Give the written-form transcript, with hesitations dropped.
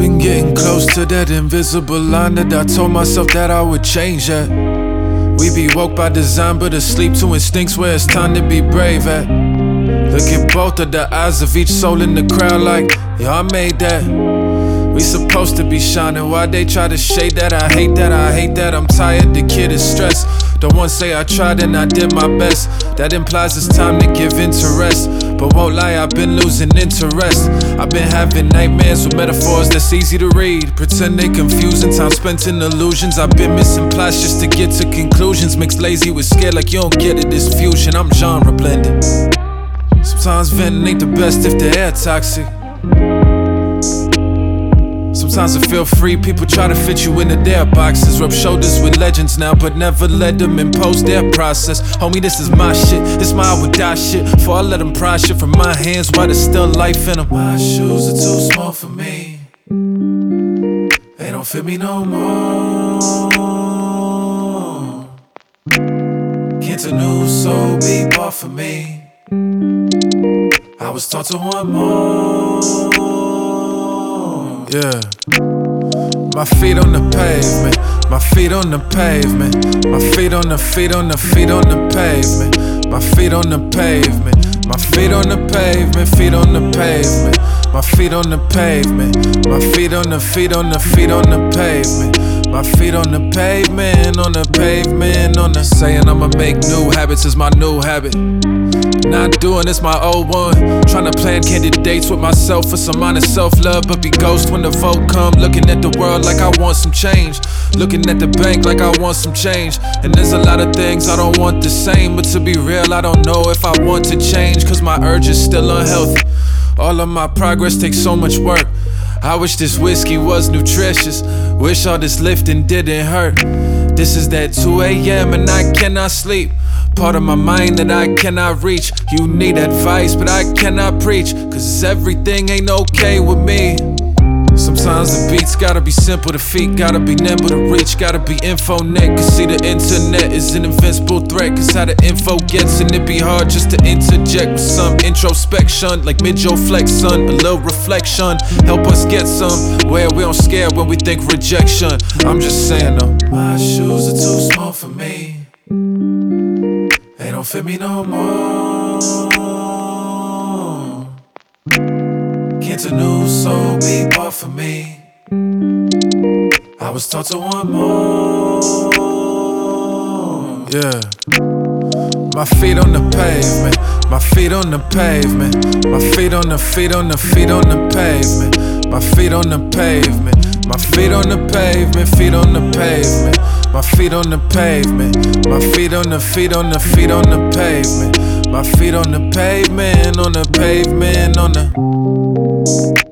been getting close to that invisible line that I told myself that I would change at. We be woke by design, but asleep to instincts where it's time to be brave at. Look at both of the eyes of each soul in the crowd like, yeah, I made that. We supposed to be shining, why they try to shade that? I hate that, I'm tired, the kid is stressed. Don't want to say I tried and I did my best. That implies it's time to give interest. But won't lie, I've been losing interest. I've been having nightmares with metaphors that's easy to read. Pretend they confusing, time spent in illusions. I've been missing plots just to get to conclusions. Mixed lazy with scared like you don't get it, this fusion. I'm genre blended. Sometimes venting ain't the best if the air toxic. Sometimes I feel free, people try to fit you into their boxes. Rub shoulders with legends now, but never let them impose their process. Homie, this is my shit, this my I would die shit. Before I let them pry shit from my hands while there's still life in them. My shoes are too small for me, they don't fit me no more. Can't a new soul be bought for me? I was taught to want more. Yeah. My feet on the pavement, my feet on the pavement, my feet on the feet on the feet on the pavement, my feet on the pavement, my feet on the pavement, feet on the pavement, my feet on the pavement, my feet on the feet on the feet on the pavement, my feet on the pavement, on the pavement, on the saying I'ma make new habits is my new habit. Not doing this my old one. Tryna plan candid dates with myself for some honest self-love, but be ghost when the vote come. Looking at the world like I want some change, looking at the bank like I want some change. And there's a lot of things I don't want the same, but to be real I don't know if I want to change, cause my urge is still unhealthy. All of my progress takes so much work. I wish this whiskey was nutritious, wish all this lifting didn't hurt. This is that 2 a.m. and I cannot sleep, part of my mind that I cannot reach. You need advice, but I cannot preach, cause everything ain't okay with me. Sometimes the beats gotta be simple, the feet gotta be nimble, to reach gotta be info net. Cause see the internet is an invincible threat, cause how the info gets and it be hard just to interject with some introspection. Like mid-Joe flex, son, a little reflection help us get somewhere we don't scare when we think rejection. I'm just saying though, my shoes are too small for me, they don't fit me no more. Can't a new soul be bought for me? I was taught to want more. Yeah. My feet on the pavement, my feet on the pavement, my feet on the feet on the feet on the pavement, my feet on the pavement, my feet on the pavement, feet on the pavement, my feet on the pavement, my feet on the feet on the feet on the pavement, my feet on the pavement, on the pavement, on the